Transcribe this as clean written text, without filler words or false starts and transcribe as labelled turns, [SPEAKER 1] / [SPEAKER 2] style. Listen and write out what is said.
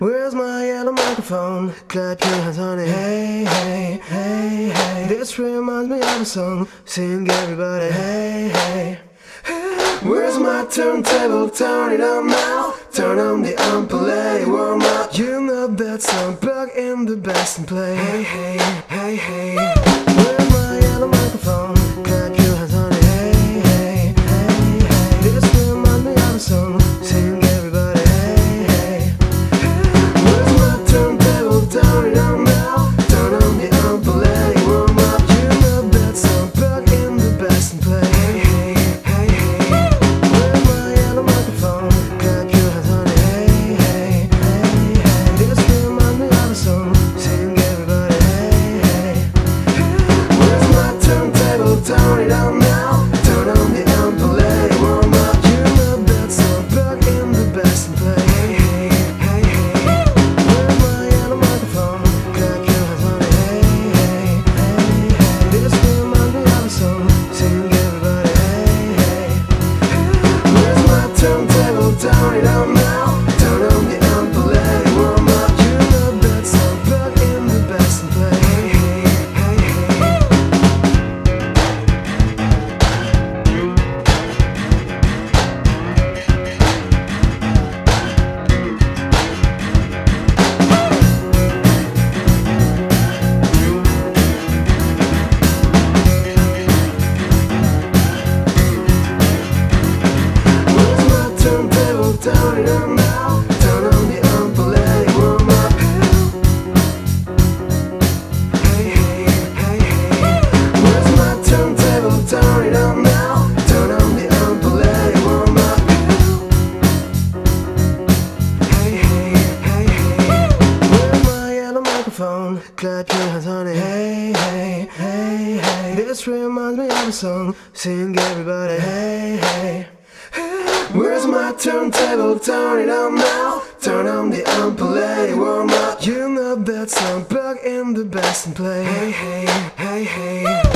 [SPEAKER 1] Where's my yellow microphone? Clap your hands on it. Hey, hey, hey, hey. This reminds me of a song. Sing everybody. Hey, hey, hey. Where's my turntable? Turn it on now. Turn on the amp, play, warm up. You know that song. Plug in the bass and play. Hey, hey, hey, hey. Where's my yellow microphone? Clap your hands on it. Hey, hey, hey, hey. This reminds me of a song. Sing everybody. Hey, hey. Where's my turntable? Turn it on now. Turn on the amp, play, warm up. You know that song. Plug in the bass and play. Hey, hey, hey, hey. Where's my yellow microphone? Clap your hands on it. Hey, hey, hey, hey. This reminds me of a song. Sing everybody. Hey, hey. Where's my turntable? Turn it on now. Turn on the amp, play, warm up. You know that song. Plug in the bass and play. Hey, hey, hey, hey. Where's my yellow microphone? Clap your hands on it. Hey, hey, hey, hey. This reminds me of a song. Sing everybody. Hey, hey, hey. Where's my turntable? Turn it on now. Turn on the amp, play, warm up. You know that song. Plug in the bass and play. Hey, hey, hey, hey. Where's my turntable? Turn it on now. Turn on the amp, play, warm up. Hey, hey, hey, hey. Where's my turntable? Turn it on now. Turn on the amp, play, warm up. Hey, hey, hey, hey. Where's my yellow microphone? Clap your hands on it. Hey, hey, hey, hey. This reminds me of a song. Sing everybody. Hey, hey. Where's my turntable? Turn it on now. Turn on the amp, play, warm up. You know that song. Plug in the bass and play. Hey, hey, hey, hey.